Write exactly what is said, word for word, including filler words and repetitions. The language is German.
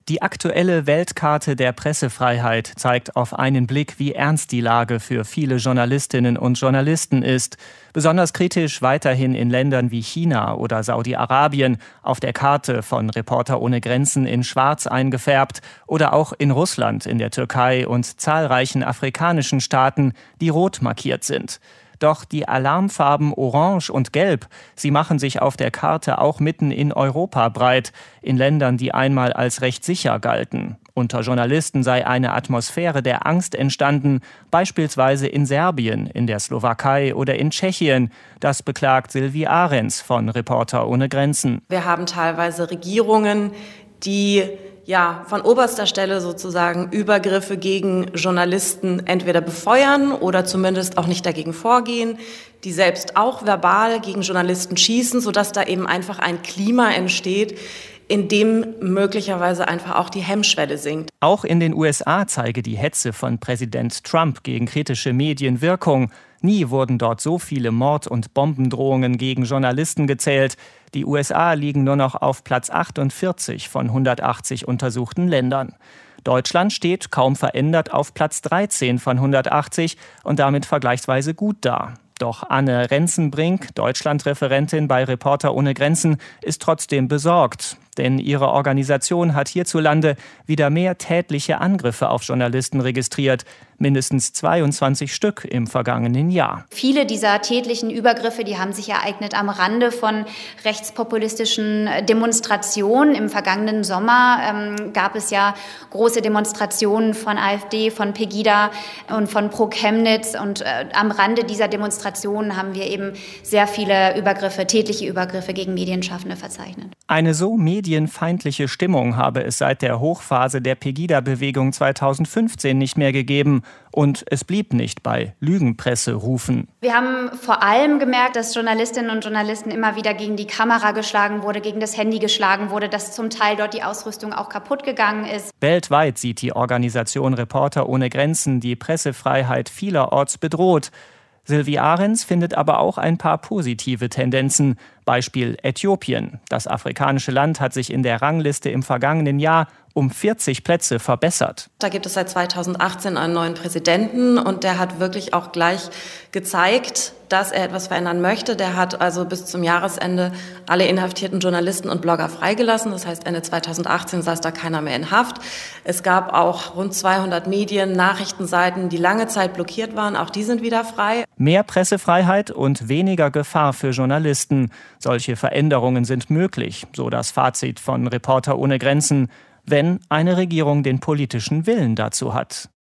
Die aktuelle Weltkarte der Pressefreiheit zeigt auf einen Blick, wie ernst die Lage für viele Journalistinnen und Journalisten ist. Besonders kritisch weiterhin in Ländern wie China oder Saudi-Arabien, auf der Karte von Reporter ohne Grenzen in schwarz eingefärbt, oder auch in Russland, in der Türkei und zahlreichen afrikanischen Staaten, die rot markiert sind. Doch die Alarmfarben Orange und Gelb, sie machen sich auf der Karte auch mitten in Europa breit, in Ländern, die einmal als recht sicher galten. Unter Journalisten sei eine Atmosphäre der Angst entstanden, beispielsweise in Serbien, in der Slowakei oder in Tschechien. Das beklagt Sylvie Ahrens von Reporter ohne Grenzen. Wir haben teilweise Regierungen, die ja, von oberster Stelle sozusagen Übergriffe gegen Journalisten entweder befeuern oder zumindest auch nicht dagegen vorgehen, die selbst auch verbal gegen Journalisten schießen, sodass da eben einfach ein Klima entsteht, in dem möglicherweise einfach auch die Hemmschwelle sinkt. Auch in den U S A zeige die Hetze von Präsident Trump gegen kritische Medien Wirkung. Nie wurden dort so viele Mord- und Bombendrohungen gegen Journalisten gezählt. Die U S A liegen nur noch auf Platz achtundvierzig von hundertachtzig untersuchten Ländern. Deutschland steht kaum verändert auf Platz dreizehn von hundertachtzig und damit vergleichsweise gut da. Doch Anne Renzenbrink, Deutschland-Referentin bei Reporter ohne Grenzen, ist trotzdem besorgt. Denn ihre Organisation hat hierzulande wieder mehr tätliche Angriffe auf Journalisten registriert. Mindestens zweiundzwanzig Stück im vergangenen Jahr. Viele dieser tätlichen Übergriffe, die haben sich ereignet am Rande von rechtspopulistischen Demonstrationen. Im vergangenen Sommer ähm, gab es ja große Demonstrationen von AfD, von Pegida und von Pro Chemnitz. Und äh, am Rande dieser Demonstrationen haben wir eben sehr viele Übergriffe, tätliche Übergriffe gegen Medienschaffende verzeichnet. Eine so medienfeindliche Stimmung habe es seit der Hochphase der Pegida-Bewegung zweitausendfünfzehn nicht mehr gegeben. Und es blieb nicht bei Lügenpresserufen. Wir haben vor allem gemerkt, dass Journalistinnen und Journalisten immer wieder gegen die Kamera geschlagen wurde, gegen das Handy geschlagen wurde, dass zum Teil dort die Ausrüstung auch kaputt gegangen ist. Weltweit sieht die Organisation Reporter ohne Grenzen die Pressefreiheit vielerorts bedroht. Sylvie Ahrens findet aber auch ein paar positive Tendenzen. Beispiel Äthiopien. Das afrikanische Land hat sich in der Rangliste im vergangenen Jahr um vierzig Plätze verbessert. Da gibt es seit zweitausendachtzehn einen neuen Präsidenten und der hat wirklich auch gleich gezeigt, dass er etwas verändern möchte. Der hat also bis zum Jahresende alle inhaftierten Journalisten und Blogger freigelassen. Das heißt, Ende zweitausendachtzehn saß da keiner mehr in Haft. Es gab auch rund zweihundert Medien, Nachrichtenseiten, die lange Zeit blockiert waren. Auch die sind wieder frei. Mehr Pressefreiheit und weniger Gefahr für Journalisten. Solche Veränderungen sind möglich, so das Fazit von Reporter ohne Grenzen, wenn eine Regierung den politischen Willen dazu hat.